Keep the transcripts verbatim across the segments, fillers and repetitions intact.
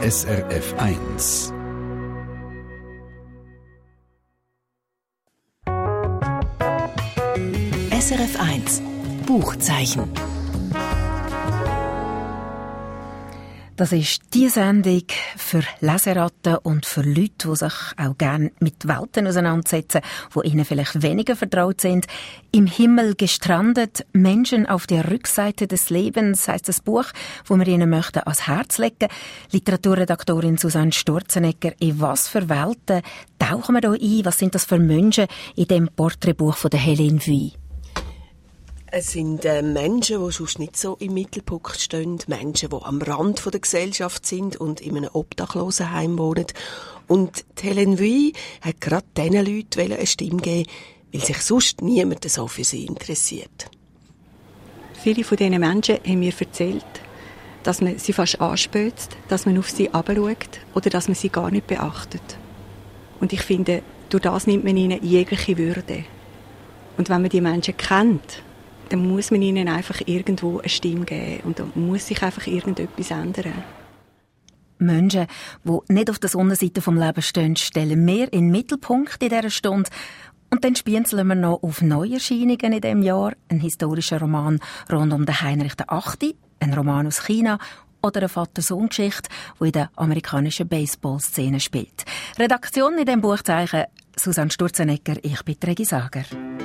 S R F eins. S R F eins Buchzeichen. Das ist die Sendung für Leseratten und für Leute, die sich auch gerne mit Welten auseinandersetzen, die ihnen vielleicht weniger vertraut sind. «Im Himmel gestrandet, Menschen auf der Rückseite des Lebens» heisst das Buch, das wir Ihnen möchten ans Herz legen. Literaturredaktorin Susanne Sturzenegger, in was für Welten tauchen wir hier ein? Was sind das für Menschen in dem Porträtbuch von der Hélène Vuy? Es sind äh, Menschen, die sonst nicht so im Mittelpunkt stehen, Menschen, die am Rand von der Gesellschaft sind und in einem Obdachlosenheim wohnen. Und die Hélène Vuy hat gerade diesen Leuten eine Stimme gegeben, weil sich sonst niemand so für sie interessiert. Viele von diesen Menschen haben mir erzählt, dass man sie fast anspözt, dass man auf sie herabschaut oder dass man sie gar nicht beachtet. Und ich finde, durch das nimmt man ihnen jegliche Würde. Und wenn man die Menschen kennt, dann muss man ihnen einfach irgendwo eine Stimme geben und da muss sich einfach irgendetwas ändern. Menschen, die nicht auf der Sonnenseite vom Lebens stehen, stellen wir in den Mittelpunkt in dieser Stunde. Und dann spienzeln wir noch auf Neuerscheinungen in diesem Jahr. Ein historischer Roman rund um den Heinrich der Achte, ein Roman aus China oder eine Vater-Sohn-Geschichte, die in der amerikanischen Baseball-Szene spielt. Redaktion in diesem Buchzeichen Susanne Sturzenegger, ich bin Regi Sager.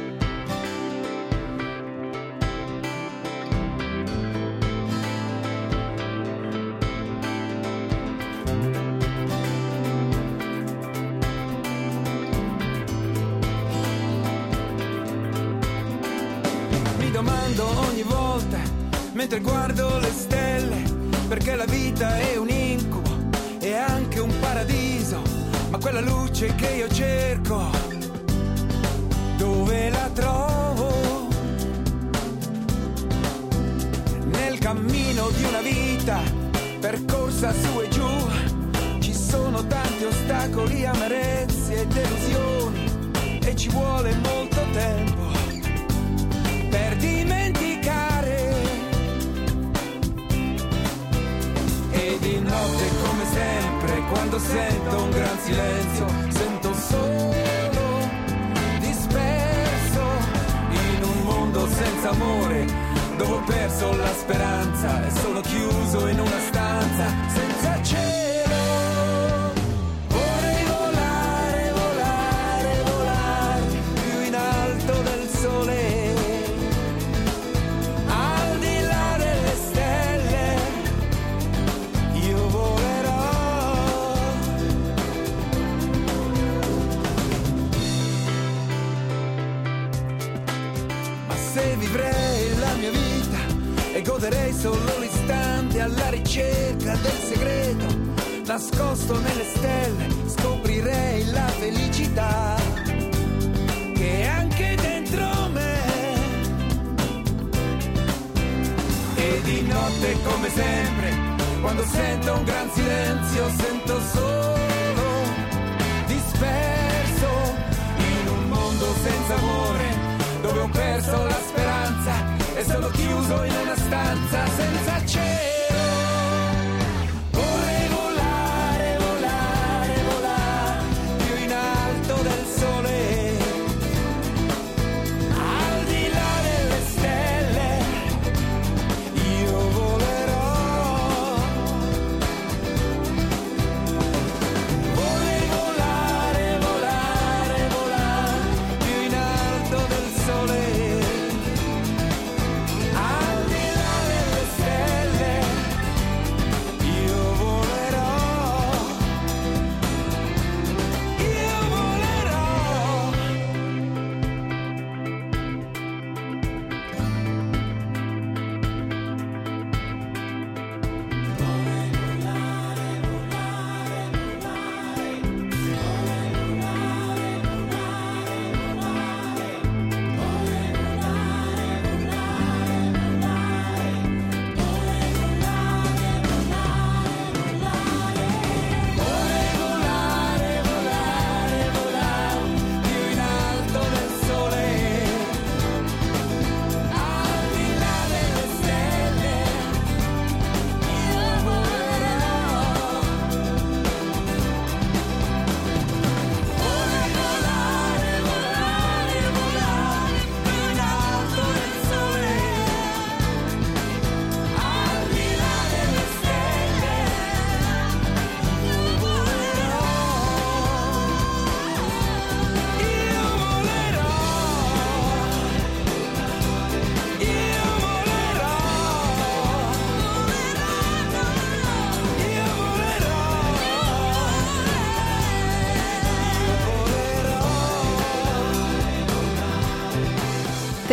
Ogni volta mentre guardo le stelle, perché la vita è un incubo e anche un paradiso, ma quella luce che io cerco dove la trovo? Nel cammino di una vita percorsa su e giù, ci sono tanti ostacoli, amarezze e delusioni e ci vuole molto tempo per dimenticare. E di notte come sempre, quando sento un gran silenzio, sento solo disperso in un mondo senza amore, dove ho perso la speranza e sono chiuso in una stanza senza cielo. Vorrei volare, volare, volare più in alto del sole, e goderei solo l'istante alla ricerca del segreto nascosto nelle stelle, scoprirei la felicità che è anche dentro me. E di notte come sempre, quando sento un gran silenzio, sento solo disperso in un mondo senza amore, dove ho perso la speranza e sono chiuso in una stanza senza cielo. Vorrei volare, volare, volare più in alto del sole, al di là delle stelle io volerò. Vorrei volare, volare, volare più in alto del sole,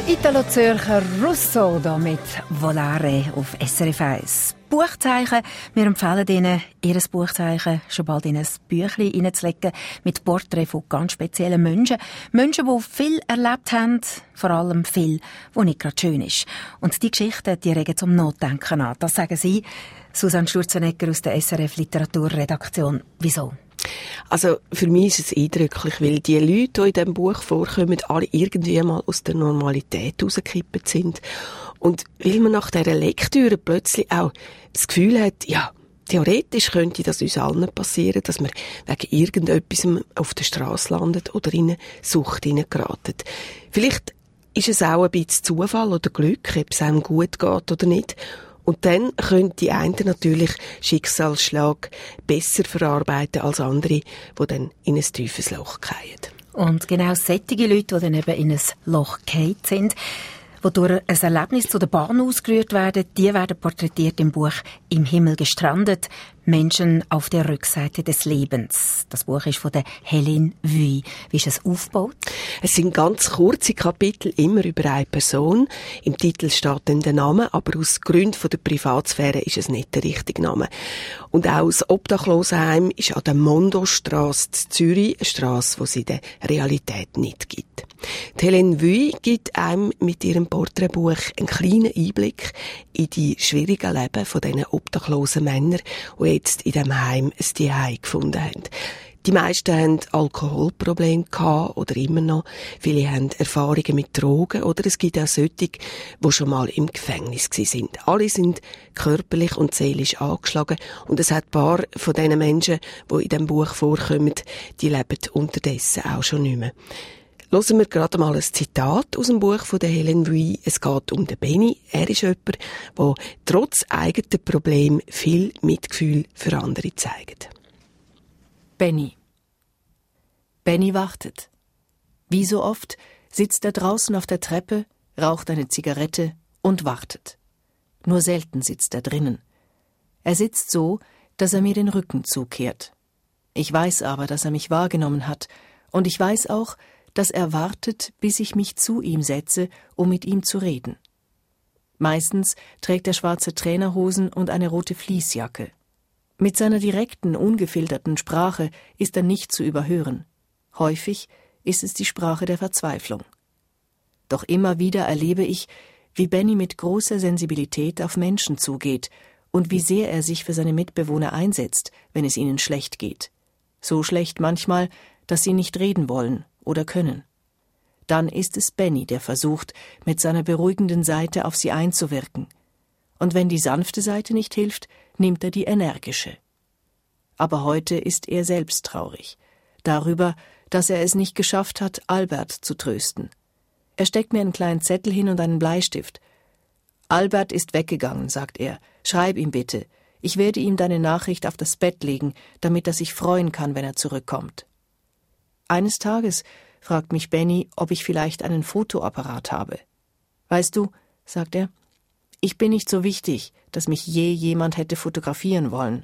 Italo-Zürcher Russo hier mit Volare auf S R F eins. Buchzeichen. Wir empfehlen Ihnen, Ihr Buchzeichen schon bald in ein Büchlein hineinzulegen mit Porträts von ganz speziellen Menschen. Menschen, die viel erlebt haben, vor allem viel, was nicht gerade schön ist. Und die Geschichten, die regen zum Nachdenken an. Das sagen Sie, Susanne Sturzenegger aus der S R F Literaturredaktion. Wieso? Also für mich ist es eindrücklich, weil die Leute, die in diesem Buch vorkommen, alle irgendwie mal aus der Normalität rausgekippt sind. Und weil man nach dieser Lektüre plötzlich auch das Gefühl hat, ja, theoretisch könnte das uns allen passieren, dass man wegen irgendetwas auf der Straße landet oder in eine Sucht hineingeraten. Vielleicht ist es auch ein bisschen Zufall oder Glück, ob es einem gut geht oder nicht. Und dann können die einen natürlich Schicksalsschlag besser verarbeiten als andere, die dann in ein tiefes Loch fallen. Und genau solche Leute, die dann eben in ein Loch gefallen sind, die durch ein Erlebnis zu der Bahn ausgerührt werden, die werden porträtiert im Buch «Im Himmel gestrandet. Menschen auf der Rückseite des Lebens». Das Buch ist von der Hélène Vuy. Wie ist es aufgebaut? Es sind ganz kurze Kapitel, immer über eine Person. Im Titel steht dann der Name, aber aus Gründen der Privatsphäre ist es nicht der richtige Name. Und auch das Obdachlosenheim ist an der Mondostrasse in Zürich, eine Strasse, die es in der Realität nicht gibt. Die Hélène Vuy gibt einem mit ihrem Porträtbuch einen kleinen Einblick in die schwierigen Leben von diesen obdachlosen Männern, die jetzt in diesem Heim ein Zuhause gefunden haben. Die meisten haben Alkoholprobleme gehabt oder immer noch. Viele haben Erfahrungen mit Drogen oder es gibt auch solche, die schon mal im Gefängnis waren. Alle sind körperlich und seelisch angeschlagen und es hat ein paar von diesen Menschen, die in diesem Buch vorkommen, die leben unterdessen auch schon nicht mehr. Hören wir gerade mal ein Zitat aus dem Buch von der Hélène Vuy. Es geht um den Benny. Er ist jemand, der trotz eigener Probleme viel Mitgefühl für andere zeigt. Benny. Benny wartet. Wie so oft sitzt er draußen auf der Treppe, raucht eine Zigarette und wartet. Nur selten sitzt er drinnen. Er sitzt so, dass er mir den Rücken zukehrt. Ich weiß aber, dass er mich wahrgenommen hat, und ich weiß auch, dass er wartet, bis ich mich zu ihm setze, um mit ihm zu reden. Meistens trägt er schwarze Trainerhosen und eine rote Fließjacke. Mit seiner direkten, ungefilterten Sprache ist er nicht zu überhören. Häufig ist es die Sprache der Verzweiflung. Doch immer wieder erlebe ich, wie Benny mit großer Sensibilität auf Menschen zugeht und wie sehr er sich für seine Mitbewohner einsetzt, wenn es ihnen schlecht geht. So schlecht manchmal, dass sie nicht reden wollen oder können. Dann ist es Benny, der versucht, mit seiner beruhigenden Seite auf sie einzuwirken. Und wenn die sanfte Seite nicht hilft, nimmt er die energische. Aber heute ist er selbst traurig. Darüber, dass er es nicht geschafft hat, Albert zu trösten. Er steckt mir einen kleinen Zettel hin und einen Bleistift. »Albert ist weggegangen«, sagt er. »Schreib ihm bitte. Ich werde ihm deine Nachricht auf das Bett legen, damit er sich freuen kann, wenn er zurückkommt.« Eines Tages fragt mich Benny, ob ich vielleicht einen Fotoapparat habe. »Weißt du«, sagt er, »ich bin nicht so wichtig, dass mich je jemand hätte fotografieren wollen.«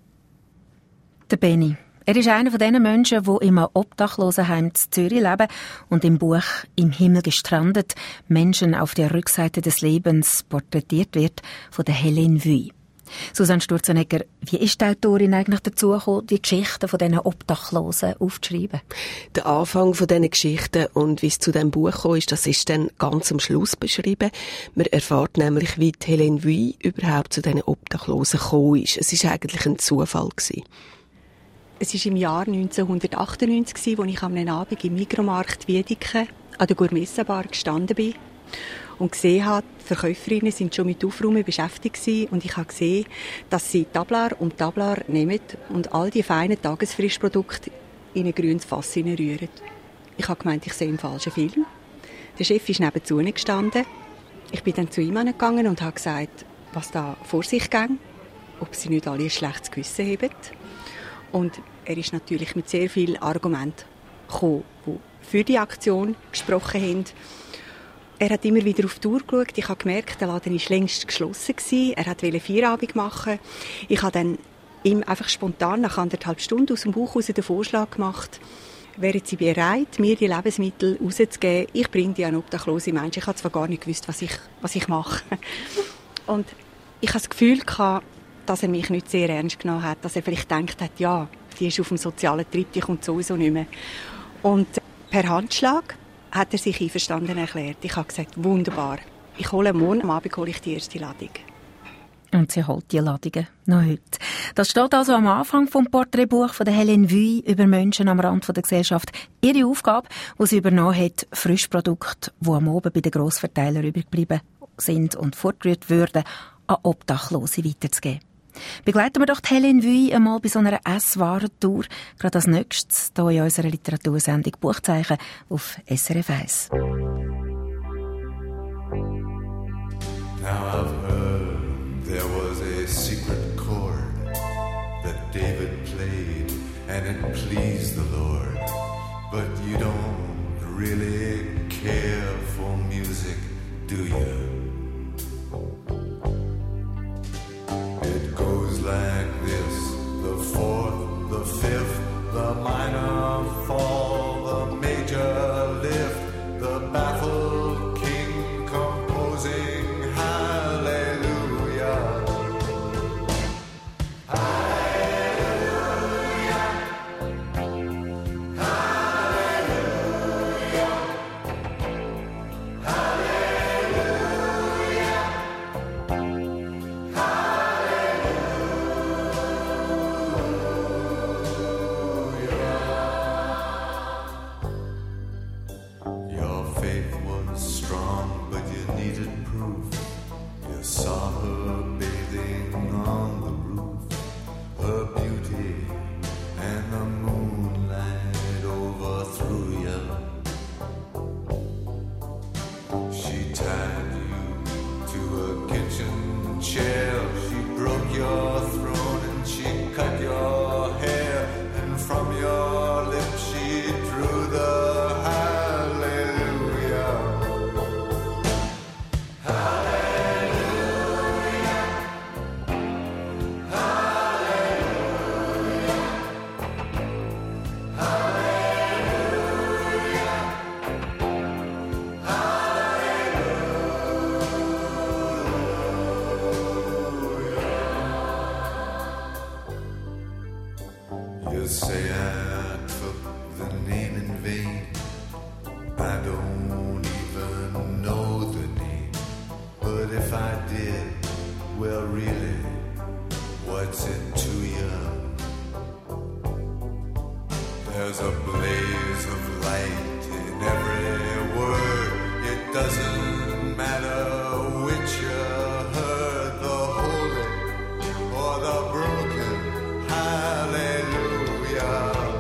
Der Benny. Er ist einer von diesen Menschen, die im Obdachlosenheim in Zürich leben und im Buch «Im Himmel gestrandet» Menschen auf der Rückseite des Lebens porträtiert wird von der Hélène Vuy. Susanne Sturzenegger, wie ist die Autorin eigentlich dazu gekommen, die Geschichten von diesen Obdachlosen aufzuschreiben? Der Anfang von diesen Geschichten und wie es zu diesem Buch gekommen ist, das ist dann ganz am Schluss beschrieben. Man erfährt nämlich, wie die Hélène Vuy überhaupt zu diesen Obdachlosen gekommen ist. Es war eigentlich ein Zufall gewesen. Es war im Jahr neunzehnhundertachtundneunzig, als ich am Abend im Mikromarkt Wiedeke an der Gourmet-Bar gestanden bin und gesehen habe, die Verkäuferinnen sind schon mit Aufräumen beschäftigt gewesen, und ich habe gesehen, dass sie Tablar um Tablar nehmen und all die feinen Tagesfrischprodukte in ein grünes Fass hineinrühren. Ich habe gemeint, ich sehe einen falschen Film. Der Chef ist nebenzu gestanden. Ich bin dann zu ihm gegangen und habe gesagt, was da vor sich ging, ob sie nicht alle ein schlechtes Gewissen haben. Und er ist natürlich mit sehr vielen Argumenten gekommen, die für die Aktion gesprochen haben. Er hat immer wieder auf die Uhr geschaut. Ich habe gemerkt, der Laden war längst geschlossen. Er wollte Feierabend machen. Ich habe dann ihm einfach spontan nach anderthalb Stunden aus dem Bauch heraus den Vorschlag gemacht, wären Sie bereit, mir die Lebensmittel rauszugeben? Ich bringe die an obdachlose Menschen. Ich habe zwar gar nicht gewusst, was ich, was ich mache. Und ich hatte das Gefühl, dass er mich nicht sehr ernst genommen hat, dass er vielleicht gedacht hat, ja, die ist auf dem sozialen Trip, die kommt sowieso nicht mehr. Und per Handschlag hat er sich einverstanden erklärt. Ich habe gesagt, wunderbar. Ich hole morgen am Abend hole ich die erste Ladung. Und sie holt die Ladungen noch heute. Das steht also am Anfang vom Porträtbuch von der Hélène Vuille über Menschen am Rand der Gesellschaft. Ihre Aufgabe, die sie übernommen hat, Frischprodukte, die am Abend bei den Grossverteilern übrig geblieben sind und fortgerührt würden, an Obdachlose weiterzugeben. Begleiten wir doch die Hélène Vuille einmal bei so einer Esswarentour. Gerade als nächstes hier in unserer Literatursendung Buchzeichen auf S R F eins. Now I've heard there was a secret chord that David played and it pleased the Lord. But you don't really care for music, do you? It goes like this: the fourth, the fifth, the minor fall, the major lift, the baffled king composing hallelujah. Hallelujah. Hallelujah. Hallelujah. Your faith was strong, but you needed proof. You saw her bathing on the roof, her beauty and the moonlight overthrew you. She tied you to a kitchen chair, she broke your throne and she cut your hair, and from your lips she drew the hallelujah. Hallelujah. Hallelujah. Hallelujah. You say I took the name in vain. I don't even know the name. But if I did, well really, what's it to you? There's a blaze of light in every word. It doesn't matter which you heard, the holy or the broken. Hallelujah.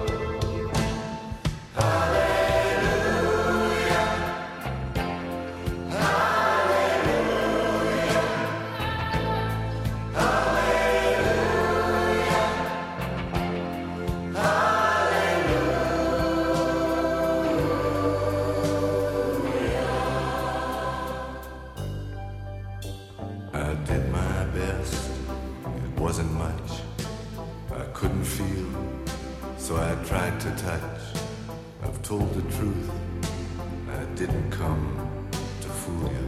Hallelujah. Hallelujah. Hallelujah. I did my best. It wasn't much. I couldn't feel, so I tried to touch. I've told the truth. I didn't come to fool you.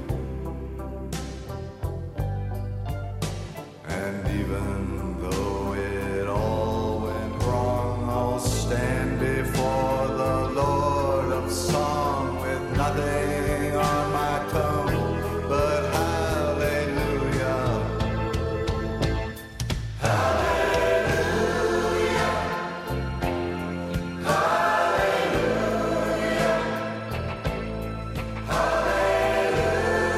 And even though it all went wrong, I'll stand before the Lord of Song with nothing on my tongue but hallelujah. Hallelujah. Hallelujah. Hallelujah.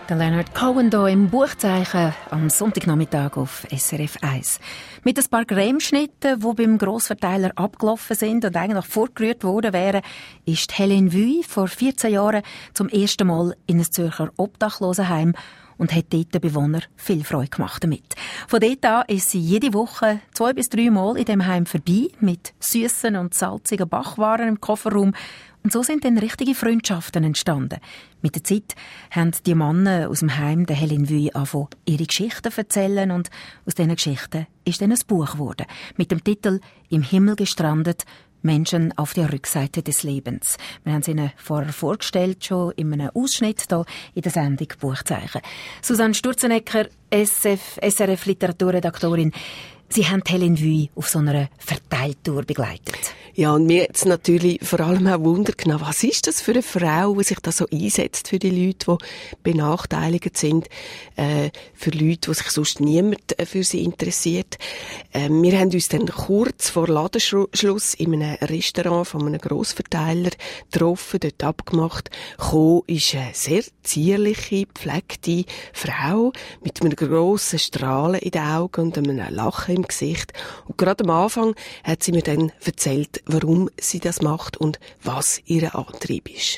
Der Leonard Cohen hier im Buchzeichen am Sonntagnachmittag auf S R F eins. Mit ein paar Cremeschnitten, die beim Grossverteiler abgelaufen sind und eigentlich vorgerührt worden wären, ist Helene Vuy vor vierzehn Jahren zum ersten Mal in ein Zürcher Obdachlosenheim und hat dort den Bewohner viel Freude gemacht damit. Von dort an ist sie jede Woche zwei bis drei Mal in dem Heim vorbei, mit süßen und salzigen Bachwaren im Kofferraum. Und so sind dann richtige Freundschaften entstanden. Mit der Zeit haben die Männer aus dem Heim der Helene Vuy angefangen, ihre Geschichten zu erzählen, und aus diesen Geschichten ist dann ein Buch geworden. Mit dem Titel «Im Himmel gestrandet. Menschen auf der Rückseite des Lebens». Wir haben es Ihnen vorher vorgestellt, schon in einem Ausschnitt hier in der Sendung Buchzeichen. Susanne Sturzenegger, S R F-Literaturredaktorin. Sie haben Helene Vuy auf so einer Verteiltour begleitet. Ja, und mir jetzt natürlich vor allem auch Wunder genommen, was ist das für eine Frau, die sich da so einsetzt für die Leute, die benachteiligt sind, äh, für Leute, die sich sonst niemand äh, für sie interessiert. Äh, wir haben uns dann kurz vor Ladenschluss in einem Restaurant von einem Grossverteiler getroffen, dort abgemacht. Gekommen ist eine sehr zierliche, gepflegte Frau mit einem grossen Strahlen in den Augen und einem Lachen im Gesicht. Und gerade am Anfang hat sie mir dann erzählt, warum sie das macht und was ihr Antrieb ist.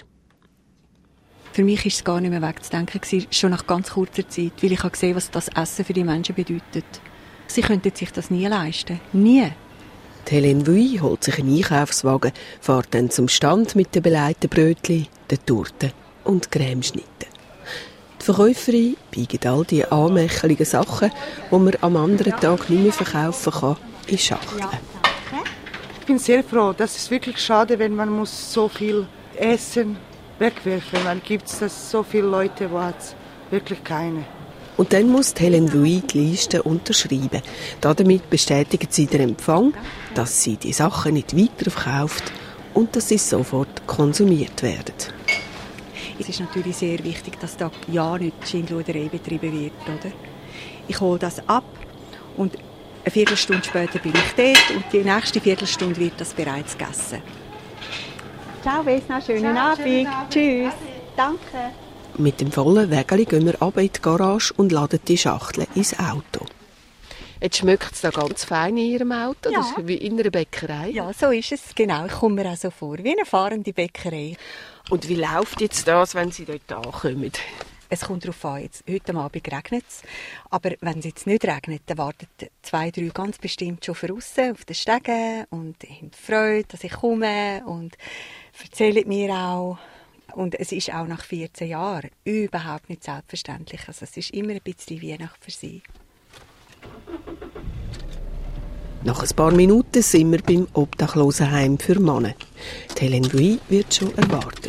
Für mich war es gar nicht mehr wegzudenken, schon nach ganz kurzer Zeit, weil ich habe gesehen, was das Essen für die Menschen bedeutet. Sie könnten sich das nie leisten. Nie. Die Helene Vuy holt sich einen Einkaufswagen, fährt dann zum Stand mit den belegten Brötchen, den Torten und Cremeschnitten. Die Verkäuferin biegt all die anmächeligen Sachen, die man am anderen Tag nicht mehr verkaufen kann, in Schachteln. Ich bin sehr froh. Das ist wirklich schade, wenn man muss so viel Essen wegwerfen. Dann gibt es so viele Leute, wo es wirklich keine. Und dann muss Helene Vuy die Liste unterschreiben. Damit bestätigt sie den Empfang, dass sie die Sachen nicht weiterverkauft und dass sie sofort konsumiert werden. Es ist natürlich sehr wichtig, dass da ja nicht Schindluderei betrieben wird, oder? Ich hole das ab und eine Viertelstunde später bin ich dort und die nächste Viertelstunde wird das bereits gegessen. Ciao, Vesna, schönen Ciao, Abend. Schönen Abend. Tschüss. Danke. Mit dem vollen Wägeli gehen wir ab in die Garage und laden die Schachteln ins Auto. Jetzt schmeckt es da ganz fein in Ihrem Auto, ja. Das ist wie in einer Bäckerei. Ja, so ist es, genau. Ich komme mir auch so vor, wie eine fahrende Bäckerei. Und wie läuft jetzt das, wenn Sie dort ankommen? Es kommt darauf an, jetzt, heute Abend regnet es, aber wenn es jetzt nicht regnet, dann warten zwei, drei ganz bestimmt schon draussen auf den Stegen und haben Freude, dass ich komme und erzählen mir auch. Und es ist auch nach vierzehn Jahren überhaupt nicht selbstverständlich. Also es ist immer ein bisschen Weihnacht für sie. Nach ein paar Minuten sind wir beim Obdachlosenheim für Männer. Die Helene Vuy wird schon erwartet.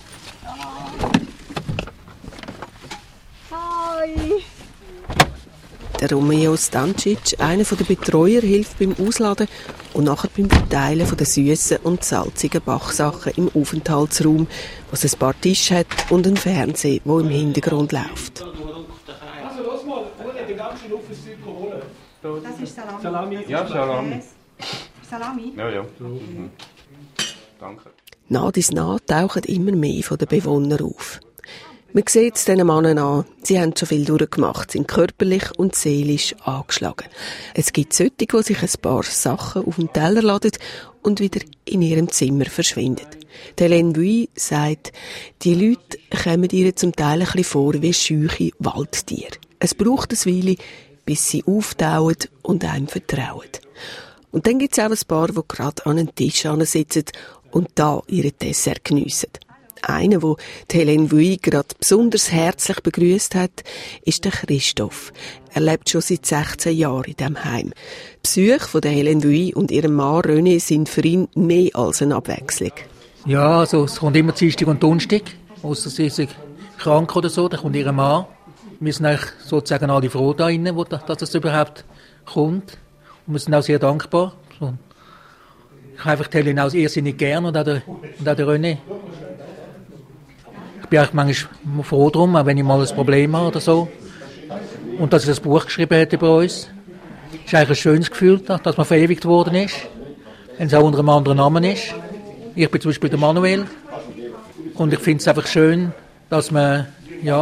Hi! Der Romeo Stancic, einer der Betreuer, hilft beim Ausladen und nachher beim Verteilen der süßen und salzigen Bachsachen im Aufenthaltsraum, wo es ein paar Tische hat und einen Fernseher, der im Hintergrund läuft. Also los mal, den ganzen Luft ins Zeug holen. Das ist Salami. Salami? Ja, Salami. Salami? Ja, ja. Mhm. Danke. Nach dies nach tauchen immer mehr von den Bewohnern auf. Man sieht es diesen Männern an, sie haben schon viel durchgemacht, sind körperlich und seelisch angeschlagen. Es gibt solche, die sich ein paar Sachen auf den Teller laden und wieder in ihrem Zimmer verschwinden. Die Helene Vuy sagt, die Leute kommen ihr zum Teil ein bisschen vor wie scheuche Waldtiere. Es braucht eine Weile, bis sie auftauen und einem vertrauen. Und dann gibt es auch ein paar, die gerade an einen Tisch sitzen und da ihre Dessert geniessen. Einer, der die Helene Vuy gerade besonders herzlich begrüßt hat, ist der Christoph. Er lebt schon seit sechzehn Jahren in diesem Heim. Die Besuche von der Helene Vuy und ihrem Mann René sind für ihn mehr als eine Abwechslung. Ja, also es kommt immer Dienstag und Donnerstag, ausser sie ist krank oder so, dann kommt ihr Mann. Wir sind eigentlich sozusagen alle froh da innen, dass es überhaupt kommt. Und wir sind auch sehr dankbar. Ich habe einfach die Helene auch irrsinnig gern und auch der, und auch der René. Ich bin auch manchmal froh drum, auch wenn ich mal ein Problem habe oder so. Und dass ich das Buch geschrieben hätte bei uns. Es ist eigentlich ein schönes Gefühl, dass man verewigt worden ist. Wenn es auch unter einem anderen Namen ist. Ich bin zum Beispiel der Manuel. Und ich finde es einfach schön, dass man, ja,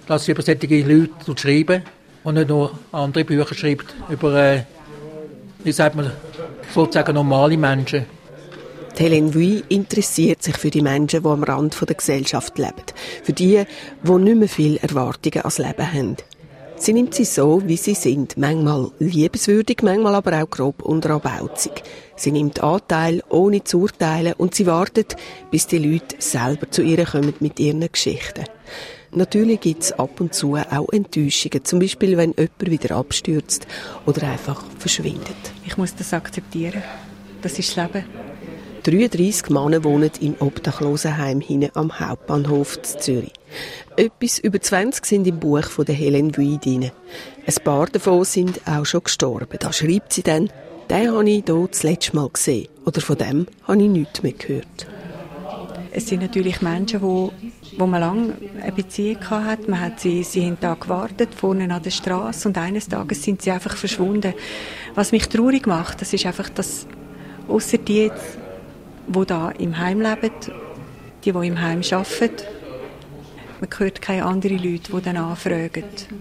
dass sie über solche Leute schreiben und nicht nur andere Bücher schreibt über, äh, wie sagt man, sozusagen normale Menschen. Hélène Vuy interessiert sich für die Menschen, die am Rand der Gesellschaft leben. Für die, die nicht mehr viele Erwartungen ans Leben haben. Sie nimmt sie so, wie sie sind. Manchmal liebenswürdig, manchmal aber auch grob und rabauzig. Sie nimmt Anteil, ohne zu urteilen, und sie wartet, bis die Leute selber zu ihr kommen mit ihren Geschichten. Natürlich gibt es ab und zu auch Enttäuschungen, zum Beispiel, wenn jemand wieder abstürzt oder einfach verschwindet. Ich muss das akzeptieren. Das ist das Leben. dreiunddreissig Männer wohnen im Obdachlosenheim hinten am Hauptbahnhof in Zürich. Etwas über zwanzig sind im Buch von der Hélène Vuy drin. Ein paar davon sind auch schon gestorben. Da schreibt sie dann, den habe ich hier das letzte Mal gesehen. Oder von dem habe ich nichts mehr gehört. Es sind natürlich Menschen, wo, wo man lange eine Beziehung hatte. Man hat sie, sie haben da gewartet, vorne an der Straße, und eines Tages sind sie einfach verschwunden. Was mich traurig macht, das ist einfach, dass ausser die jetzt, die da im Heim leben, die, die im Heim arbeiten, man hört keine anderen Leute, die dann anfragen.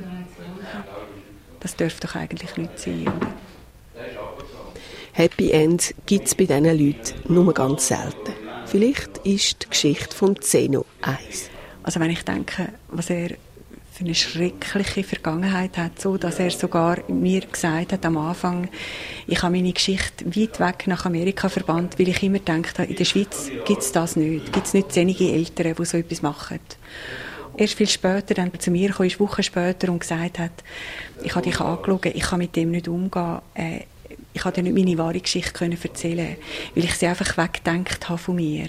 Das dürfte doch eigentlich nicht sein, oder? Happy End gibt es bei diesen Leuten nur ganz selten. Vielleicht ist die Geschichte von Zeno eins. Also wenn ich denke, was er für eine schreckliche Vergangenheit hat, so dass er sogar mir gesagt hat am Anfang, ich habe meine Geschichte weit weg nach Amerika verbannt, weil ich immer gedacht habe, in der Schweiz gibt es das nicht. Gibt es nicht zähnige Eltern, die so etwas machen. Erst viel später dann zu mir kam, ist Wochen später, und gesagt hat, ich habe dich angeschaut, ich kann mit dem nicht umgehen. Äh, ich konnte dir nicht meine wahre Geschichte können erzählen, weil ich sie einfach weggedacht habe von mir.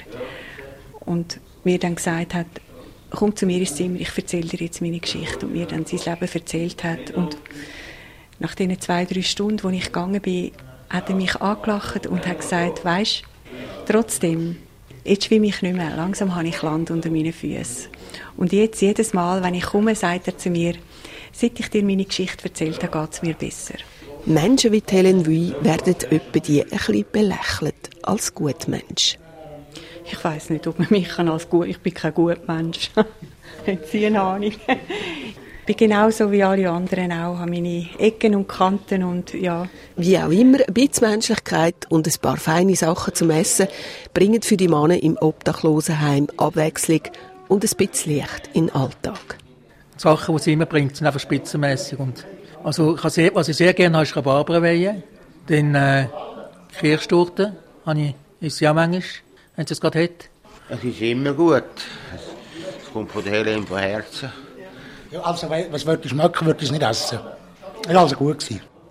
Und mir dann gesagt hat, komm zu mir ins Zimmer, ich erzähle dir jetzt meine Geschichte. Und mir dann sein Leben erzählt hat. Und nach diesen zwei, drei Stunden, wo ich gegangen bin, hat er mich angelacht und hat gesagt, weisst, trotzdem, jetzt schwimme ich nicht mehr, langsam habe ich Land unter meinen Füßen. Und jetzt, jedes Mal, wenn ich komme, sagt er zu mir, seit ich dir meine Geschichte erzählt habe, geht es mir besser. Menschen wie Hélène Vuy werden etwa die ein bisschen belächelt als Gutmensch. Ich weiss nicht, ob man mich als gut... Ich bin kein Gutmensch. Haben Sie eine Ahnung? Ich bin genauso wie alle anderen auch. Habe meine Ecken und Kanten und ja. Wie auch immer, ein bisschen Menschlichkeit und ein paar feine Sachen zum Essen bringen für die Männer im Obdachlosenheim Abwechslung und ein bisschen Licht in den Alltag. Die Sachen, die sie immer bringt, sind einfach spitzenmässig. Und also, ich sehr, was ich sehr gerne habe, ist Rhabarberweihe. Dann äh, Kirschtorte habe ich, ist sie auch manchmal, wenn sie es gerade hat. Es ist immer gut. Es kommt von der Hélène von Herzen. Ja, also, was würde ich schmecken, würde ich es nicht essen. Es war also gut.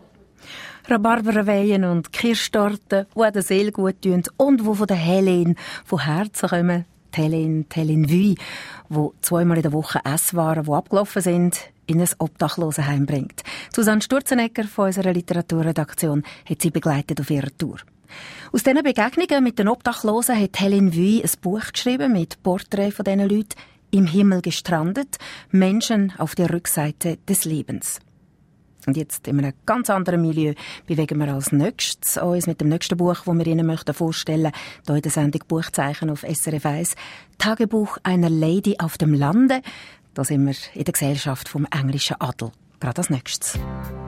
Rhabarberweihen und Kirschtorten, die der Seele gut tun und die von der Hélène von Herzen kommen. Die Hélène, die Hélène Vuy, die zweimal in der Woche Esswaren, die abgelaufen sind, in ein Obdachlosenheim bringt. Susanne Sturzenegger von unserer Literaturredaktion hat sie begleitet auf ihrer Tour. Aus diesen Begegnungen mit den Obdachlosen hat Hélène Vuy ein Buch geschrieben mit Porträts von diesen Leuten, «Im Himmel gestrandet, Menschen auf der Rückseite des Lebens». Und jetzt in einem ganz anderen Milieu bewegen wir als nächstes uns mit dem nächsten Buch, das wir Ihnen möchten vorstellen, hier in der Sendung Buchzeichen auf S R F eins. «Tagebuch einer Lady auf dem Lande». Da sind wir in der Gesellschaft vom englischen Adel. Gerade als nächstes.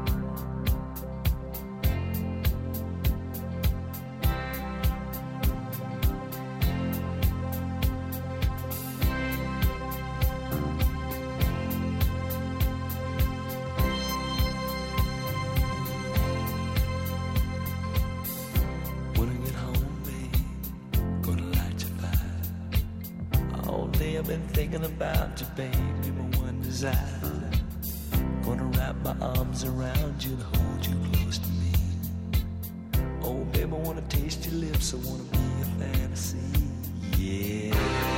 I've been thinking about you, baby, my one desire. Gonna wrap my arms around you and hold you close to me. Oh, baby, I wanna taste your lips, I wanna be a fantasy, yeah.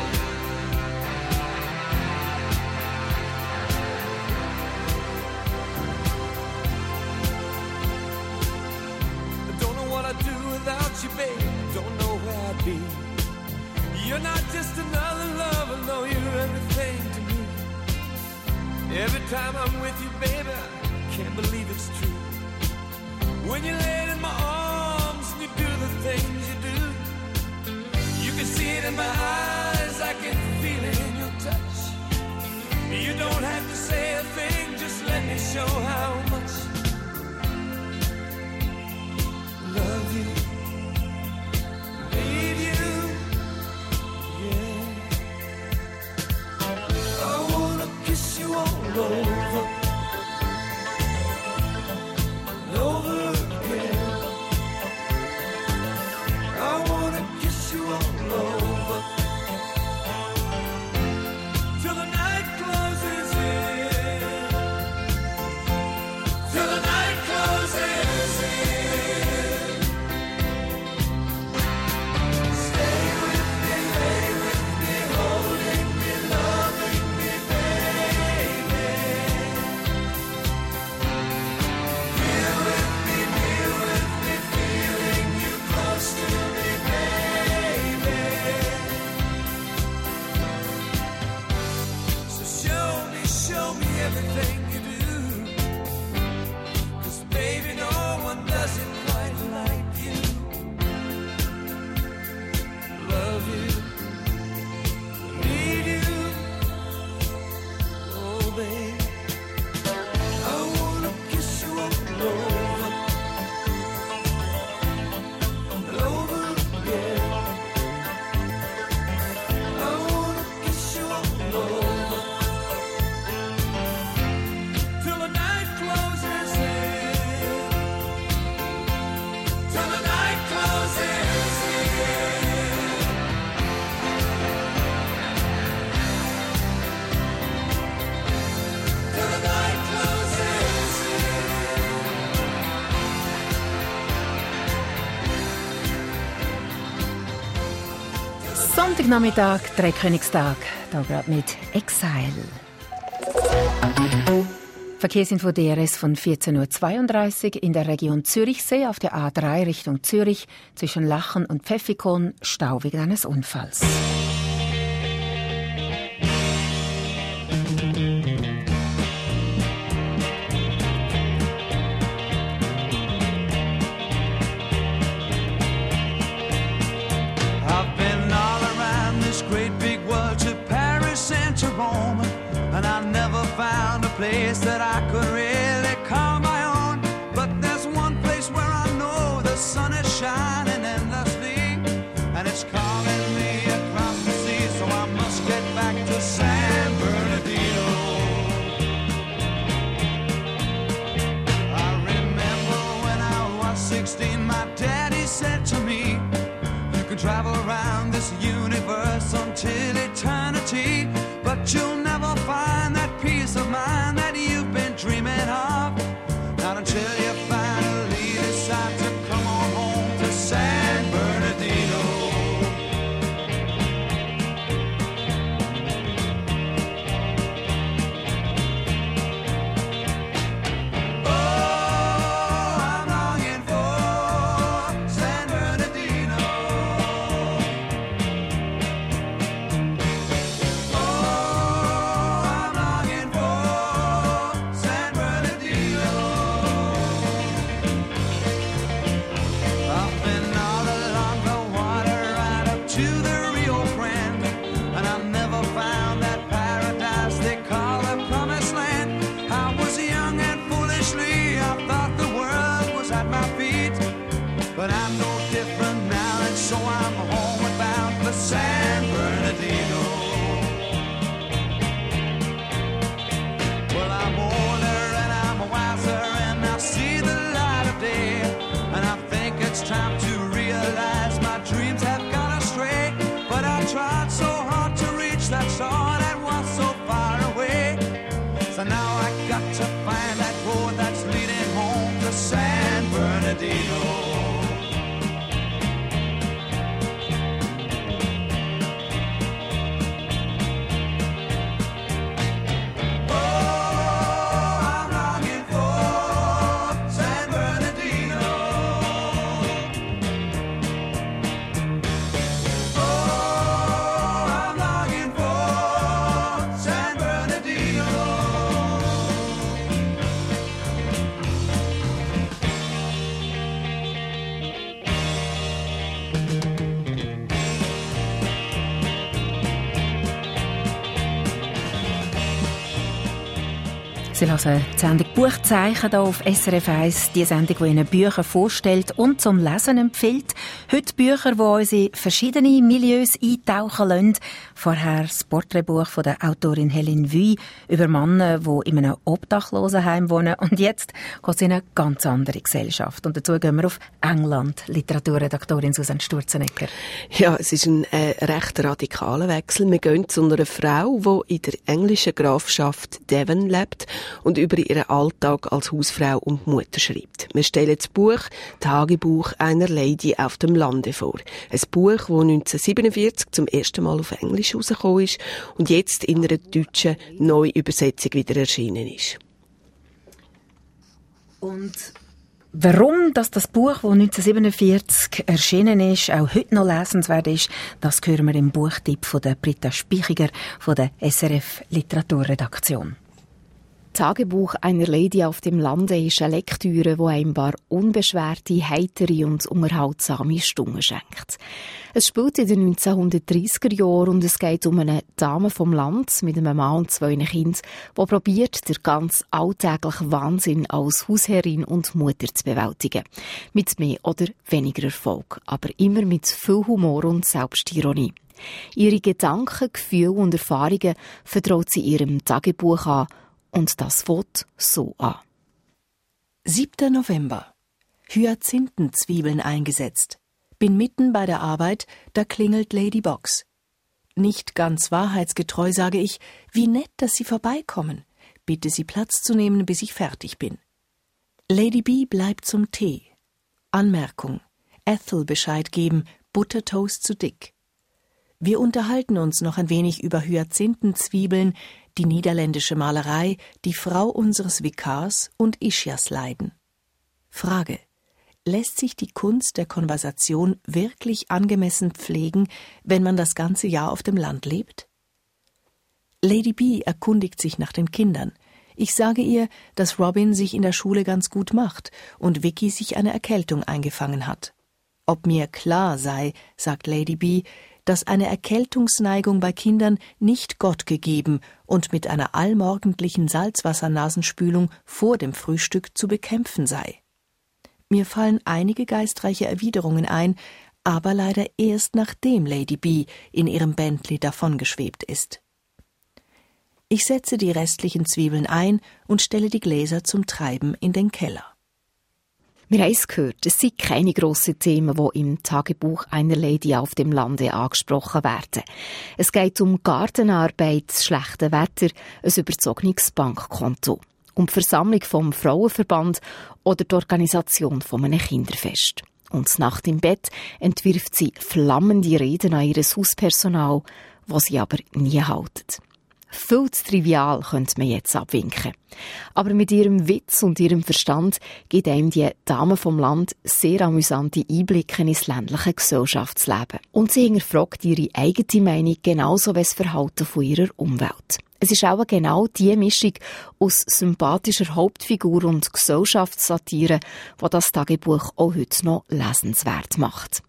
I don't know what I'd do without you, baby, don't know where I'd be. You're not just another lover, no, you're everything to me. Every time I'm with you, baby, I can't believe it's true. When you lay in my arms and you do the things you do, you can see it in my eyes, I can feel it in your touch. You don't have to say Sonntagnachmittag, Dreikönigstag, da gerade mit Exile. Verkehrsinfo D R S von vierzehn Uhr zweiunddreißig in der Region Zürichsee auf der A drei Richtung Zürich zwischen Lachen und Pfäffikon, Stau wegen eines Unfalls. I've been all around this great big world to Paris and to Rome, and I never found a place that I could really call my own. But there's one place where I know the sun is shining endlessly, and it's calling me across the sea, so I must get back to San Bernardino. I remember when I was sixteen, my daddy said to me, you can travel around this universe until eternity, but you'll never find that peace of mind that you've been dreaming of. Not until you finally decide to come on home to San Bernardino. Oh, I'm longing for San Bernardino. But I'm no different now, and so I'm homeward bound for San Bernardino. Well, I'm older and I'm wiser, and I see the light of day, and I think it's time to realize my dreams have gone astray. But I tried so hard to reach that star that was so far away, so now I got to find that road that's leading home to San Bernardino. Sie hören die Sendung Buchzeichen hier auf S R F eins, die Sendung, die Ihnen Bücher vorstellt und zum Lesen empfiehlt. Heute Bücher, die uns in verschiedene Milieus eintauchen lassen. Vorher das Porträtbuch von der Autorin Hélène Vuy über Männer, die in einem Obdachlosenheim wohnen. Und jetzt geht es in eine ganz andere Gesellschaft. Und dazu gehen wir auf England. Literaturredaktorin Susanne Sturzenegger. Ja, es ist ein äh, recht radikaler Wechsel. Wir gehen zu einer Frau, die in der englischen Grafschaft Devon lebt und über ihren Alltag als Hausfrau und Mutter schreibt. Wir stellen das Buch «Tagebuch einer Lady auf dem Lande» vor. Ein Buch, das neunzehnhundertsiebenundvierzig zum ersten Mal auf Englisch herausgekommen ist und jetzt in einer deutschen Neuübersetzung wieder erschienen ist. Und warum dass das Buch, das neunzehnhundertsiebenundvierzig erschienen ist, auch heute noch lesenswert ist, das hören wir im Buchtipp von der Britta Spichiger von der S R F Literaturredaktion. Tagebuch einer Lady auf dem Lande ist eine Lektüre, die einem paar unbeschwerte, heitere und unterhaltsame Stunden schenkt. Es spielt in den neunzehnhundertdreissiger Jahren und es geht um eine Dame vom Land mit einem Mann und zwei Kindern, die probiert, den ganz alltäglichen Wahnsinn als Hausherrin und Mutter zu bewältigen. Mit mehr oder weniger Erfolg, aber immer mit viel Humor und Selbstironie. Ihre Gedanken, Gefühle und Erfahrungen vertraut sie ihrem Tagebuch an. Und das fängt so an. siebter November. Hyazinthenzwiebeln eingesetzt. Bin mitten bei der Arbeit, da klingelt Lady Box. Nicht ganz wahrheitsgetreu sage ich, wie nett, dass Sie vorbeikommen. Bitte Sie Platz zu nehmen, bis ich fertig bin. Lady B bleibt zum Tee. Anmerkung. Ethel Bescheid geben, Buttertoast zu dick. Wir unterhalten uns noch ein wenig über Hyazinthenzwiebeln, die niederländische Malerei, die Frau unseres Vikars und Ischias Leiden. Frage: Lässt sich die Kunst der Konversation wirklich angemessen pflegen, wenn man das ganze Jahr auf dem Land lebt? Lady B erkundigt sich nach den Kindern. Ich sage ihr, dass Robin sich in der Schule ganz gut macht und Vicky sich eine Erkältung eingefangen hat. Ob mir klar sei, sagt Lady B, dass eine Erkältungsneigung bei Kindern nicht Gott gegeben und mit einer allmorgendlichen Salzwassernasenspülung vor dem Frühstück zu bekämpfen sei. Mir fallen einige geistreiche Erwiderungen ein, aber leider erst nachdem Lady B in ihrem Bentley davongeschwebt ist. Ich setze die restlichen Zwiebeln ein und stelle die Gläser zum Treiben in den Keller. Wir haben es gehört, es sind keine grossen Themen, die im Tagebuch einer Lady auf dem Lande angesprochen werden. Es geht um Gartenarbeit, das schlechte Wetter, ein überzogenes Bankkonto, um die Versammlung vom Frauenverband oder die Organisation von einem Kinderfest. Und Nacht im Bett entwirft sie flammende Reden an ihr Hauspersonal, die sie aber nie halten. Viel zu trivial könnte man jetzt abwinken. Aber mit ihrem Witz und ihrem Verstand gibt einem die Dame vom Land sehr amüsante Einblicke ins ländliche Gesellschaftsleben. Und sie hinterfragt ihre eigene Meinung genauso wie das Verhalten von ihrer Umwelt. Es ist auch genau die Mischung aus sympathischer Hauptfigur und Gesellschaftssatire, die das Tagebuch auch heute noch lesenswert macht.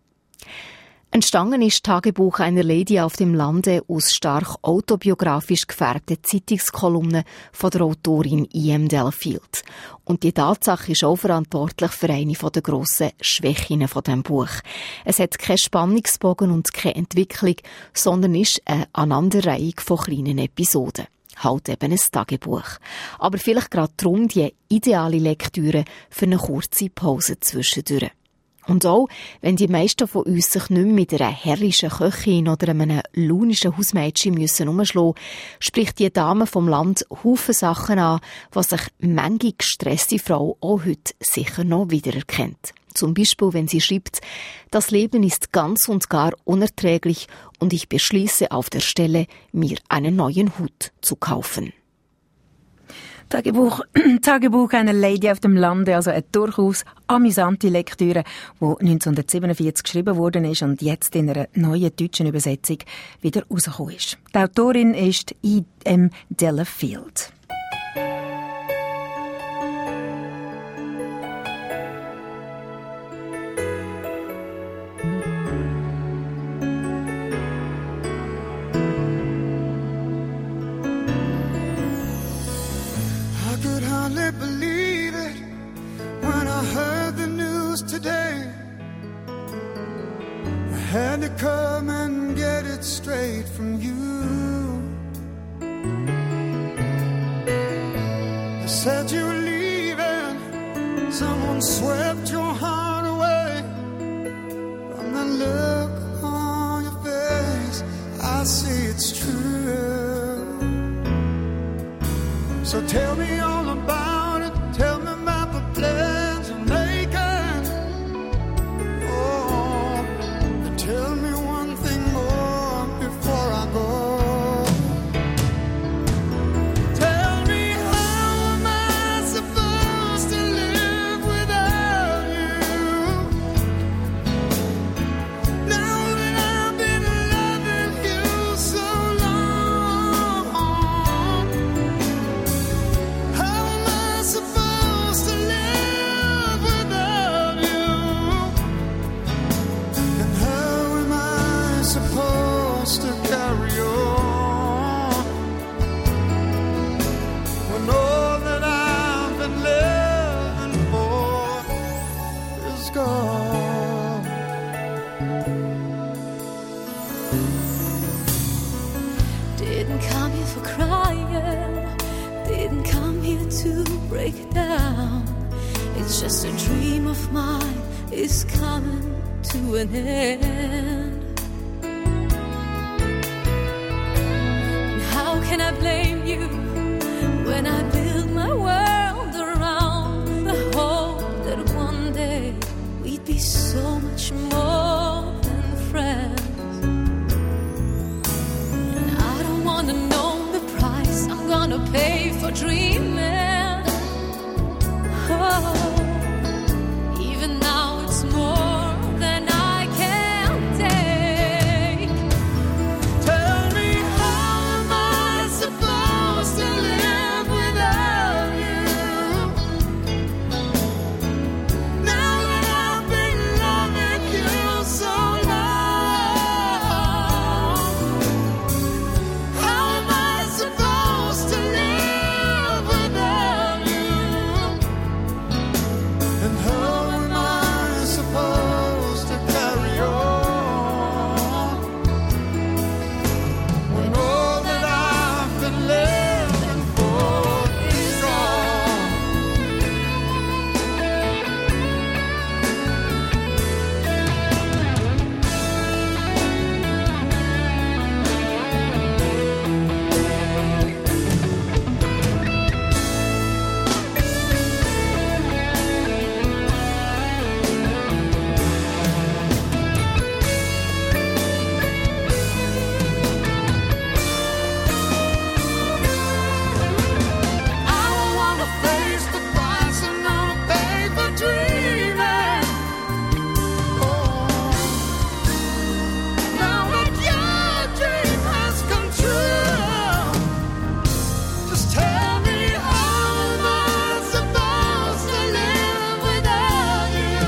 Entstanden ist Tagebuch einer Lady auf dem Lande aus stark autobiografisch gefärbten Zeitungskolumnen von der Autorin E M Delafield. Und die Tatsache ist auch verantwortlich für eine der grossen Schwächen von diesem Buch. Es hat keinen Spannungsbogen und keine Entwicklung, sondern ist eine Aneinanderreihung von kleinen Episoden. Halt eben ein Tagebuch. Aber vielleicht gerade darum die ideale Lektüre für eine kurze Pause zwischendurch. Und auch, wenn die meisten von uns sich nicht mehr mit einer herrischen Köchin oder einem launischen Hausmädchen müssen umschlagen, spricht die Dame vom Land Haufen Sachen an, was sich manche gestresste Frau auch heute sicher noch wiedererkennt. Zum Beispiel, wenn sie schreibt, das Leben ist ganz und gar unerträglich und ich beschließe auf der Stelle, mir einen neuen Hut zu kaufen. Tagebuch, Tagebuch einer Lady auf dem Lande, also eine durchaus amüsante Lektüre, die neunzehnhundertsiebenundvierzig geschrieben worden ist und jetzt in einer neuen deutschen Übersetzung wieder rausgekommen ist. Die Autorin ist E M Delafield. Believe it when I heard the news today. I had to come and get it straight from you. They said you were leaving, someone swept your heart away. From the look on your face, I see it's true. So tell me all about it, tell me about the plans you're making. Oh, and tell me one thing more before I go. Tell me, how am I supposed to live without you? Now that I've been loving you so long, how am I supposed to live without you? And how am I supposed to carry on when all that I've been living for is gone? Didn't come here for crying, didn't come here to break down. It's just a dream of mine, it's coming to an end. And how can I blame you when I build my world around the hope that one day we'd be so much more than friends? for dreaming. Oh, even now it's more than I can take. Tell me, how am I supposed to live without you? Now that I've been loving you so long, how am I supposed to live without you? And how am I supposed to carry on when all that I've been living for is gone? I don't wanna face the price I'm gonna pay for dreaming. Oh, now that your dream has come true, just tell me, how am I supposed to live without you?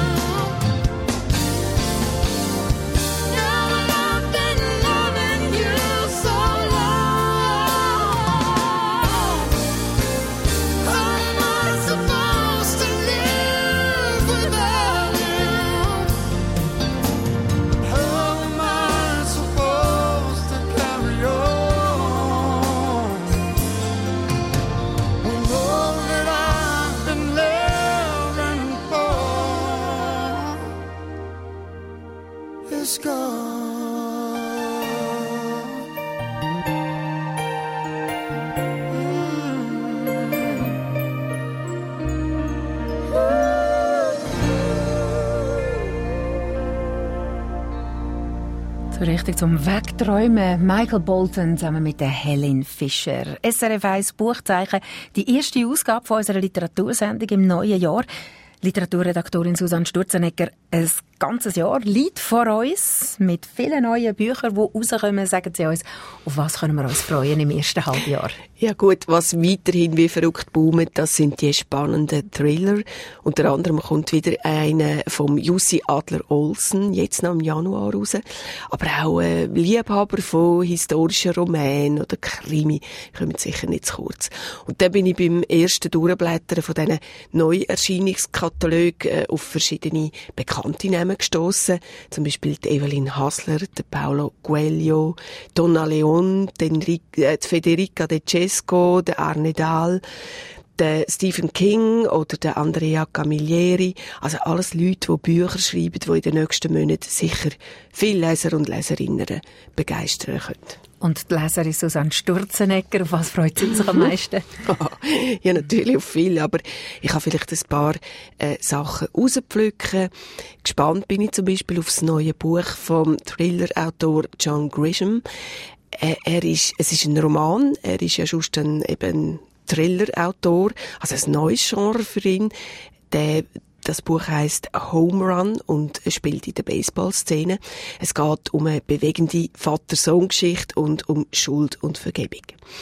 Now that I've been loving you so long, how am I supposed to live without you? How am I supposed to carry on when all that I've been living for is gone? So richtig zum Wegträumen. Michael Bolton zusammen mit der Helen Fischer. S R F eins Buchzeichen, die erste Ausgabe von unserer Literatursendung im neuen Jahr. Literaturredaktorin Susanne Sturzenegger, ein ganzes Jahr liegt vor uns mit vielen neuen Büchern, die rauskommen. Sagen Sie uns, auf was können wir uns freuen im ersten Halbjahr? Ja gut, was weiterhin wie verrückt boomt, das sind die spannenden Thriller. Unter anderem kommt wieder einer vom Jussi Adler-Olsen, jetzt noch im Januar raus. Aber auch äh, Liebhaber von historischen Romanen oder Krimi kommen sicher nicht zu kurz. Und dann bin ich beim ersten Durchblättern von diesen Neuerscheinungskatalogen äh, auf verschiedene bekannte Namen gestossen. Zum Beispiel die Evelyn Hassler, der Paolo Coelho, Donna Leon, die, Enrique, äh, die Federica De Cesco, der Arne Dahl, der Stephen King oder der Andrea Camilleri. Also alles Leute, die Bücher schreiben, die in den nächsten Monaten sicher viele Leser und Leserinnen begeistern können. Und die Leserin Susanne Sturzenegger, auf was freut sie sich am meisten? Ja, natürlich auf viel, aber ich habe vielleicht ein paar äh, Sachen rauspflücken. Gespannt bin ich zum Beispiel auf das neue Buch vom Thriller-Autor John Grisham. Äh, er ist, es ist ein Roman, er ist ja schon dann eben Thriller-Autor, also ein neues Genre für ihn. Der Das Buch heisst Home Run und spielt in der Baseballszene. Es geht um eine bewegende Vater-Sohn-Geschichte und um Schuld und Vergebung.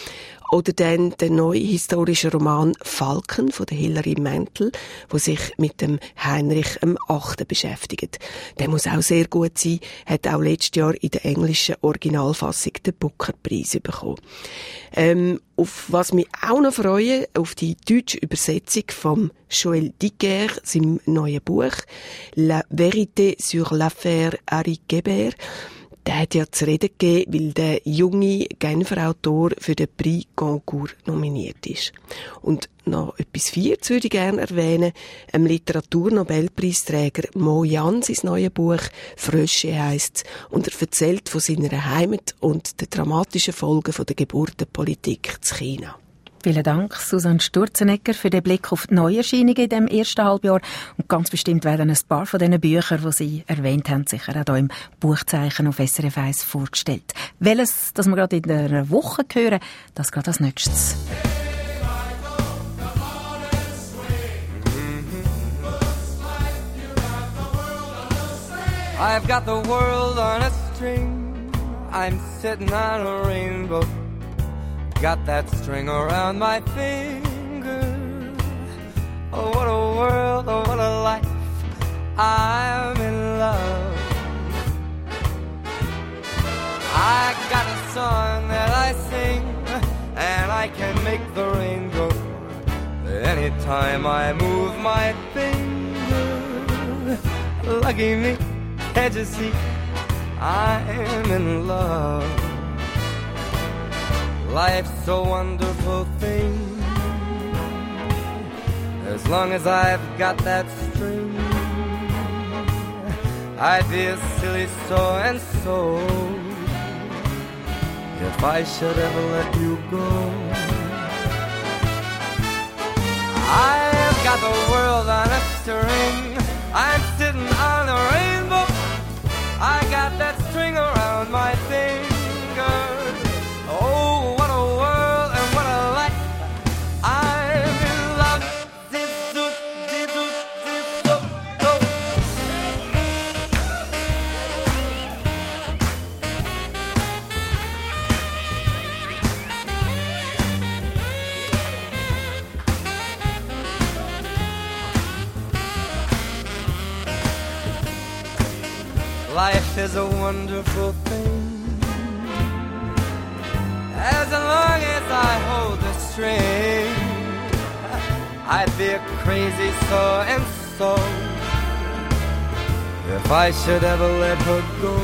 Oder dann der neue historische Roman Falken von der Hilary Mantel, wo sich mit dem Heinrich dem Achten beschäftigt. Der muss auch sehr gut sein, hat auch letztes Jahr in der englischen Originalfassung den Booker-Preis bekommen. Ähm, auf was mich auch noch freue, auf die deutsche Übersetzung von Joël Dicker, seinem neuen Buch La Vérité sur l'affaire Harry Guebert. Der hat ja zu reden gegeben, weil der junge Genfer Autor für den Prix Goncourt nominiert ist. Und noch etwas Viertes würde ich gerne erwähnen. Ein Literaturnobelpreisträger Mo Yan, sein neues Buch «Frösche» heisst, und er erzählt von seiner Heimat und den dramatischen Folgen der Geburtenpolitik in China. Vielen Dank, Susanne Sturzenegger, für den Blick auf die Neuerscheinungen in diesem ersten Halbjahr. Und ganz bestimmt werden ein paar von diesen Büchern, die Sie erwähnt haben, sicher auch hier im Buchzeichen auf S R F eins vorgestellt. Welches, das wir gerade in der Woche hören, das gerade als nächstes. I've got the world on a string. I'm sitting on a rainbow. Got that string around my finger. Oh, what a world, oh, what a life. I'm in love. I got a song that I sing, and I can make the rain go anytime I move my finger. Lucky me, can't you see, I'm in love. Life's a wonderful thing, as long as I've got that string. I'd be a silly so-and-so if I should ever let you go. I've got the world on a string. I'm sitting on a rainbow. I got that string around my finger. Oh, what a world and what a life. I'm in love. Life is a wonderful thing, as long as I hold the string. I'd be a crazy so-and-so if I should ever let her go.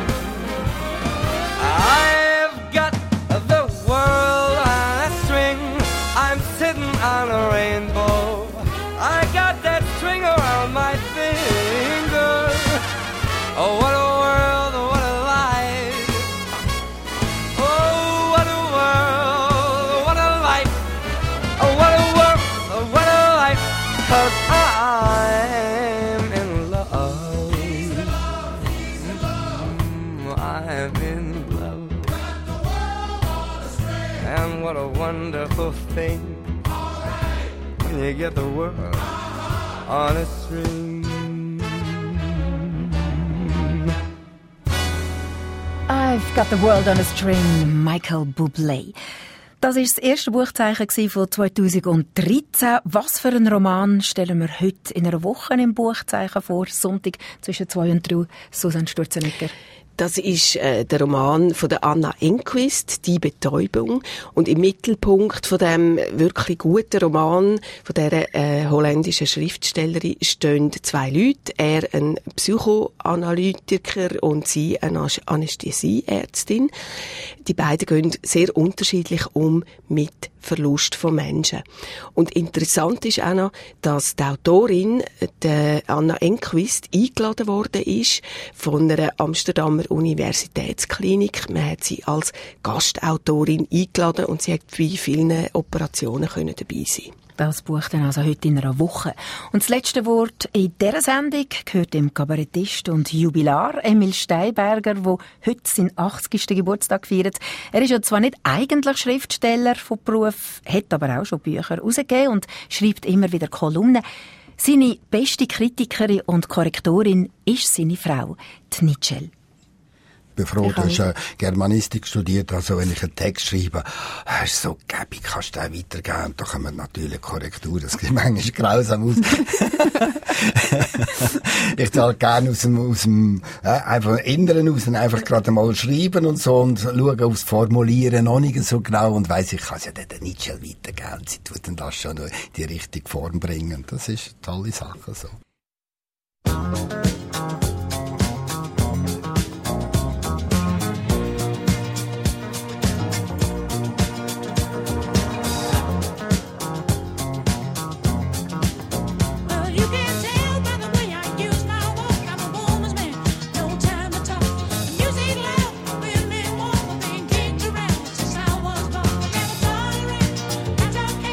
I've got the world on a string. I'm sitting on a rainbow. I got that string around my finger. Oh, what a world, what a life. Oh, what a world, what a life. Oh, what a world, what a life. 'Cause I'm in love. Mm, I'm in love. And what a wonderful thing when you get the world on a string. I've got the world on a string, Michael Bublé. Das war das erste Buchzeichen von zweitausenddreizehn. Was für einen Roman stellen wir heute in einer Woche im Buchzeichen vor? Sonntag zwischen zwei und drei. Susanne Sturzenegger. Das ist äh, der Roman von der Anna Enquist, «Die Betäubung». Und im Mittelpunkt von dem wirklich guten Roman von dieser äh, holländischen Schriftstellerin stehen zwei Leute. Er ein Psychoanalytiker und sie eine Anästhesieärztin. Die beiden gehen sehr unterschiedlich um mit Verlust von Menschen. Und interessant ist auch noch, dass die Autorin, die Anna Enquist, eingeladen worden ist von einer Amsterdamer Universitätsklinik. Man hat sie als Gastautorin eingeladen und sie hat bei vielen Operationen können dabei sein. Das Buch dann also heute in einer Woche. Und das letzte Wort in dieser Sendung gehört dem Kabarettist und Jubilar Emil Steinberger, der heute seinen achtzigsten Geburtstag feiert. Er ist ja zwar nicht eigentlich Schriftsteller von Beruf, hat aber auch schon Bücher herausgegeben und schreibt immer wieder Kolumnen. Seine beste Kritikerin und Korrektorin ist seine Frau, die Nitschel. Ich bin froh, du hast äh, Germanistik studiert, also wenn ich einen Text schreibe, das ist so gäbig, kannst du den weitergeben, und da kommen natürlich Korrekturen, das sieht manchmal grausam aus. Ich zahle gerne aus dem, aus dem äh, einfach Inneren aus und einfach gerade mal schreiben und so und schauen aufs Formulieren noch nicht so genau und weiss, ich kann es ja der Nietzsche weitergeben, sie tut dann das schon in die richtige Form bringen. Das ist eine tolle Sache so.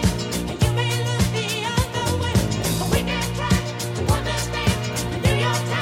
Your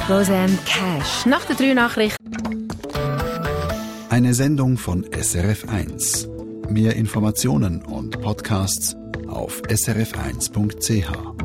Rosanne Cash. Nach der drei Nachrichten. Eine Sendung von S R F eins. Mehr Informationen und Podcasts auf s r f eins punkt c h.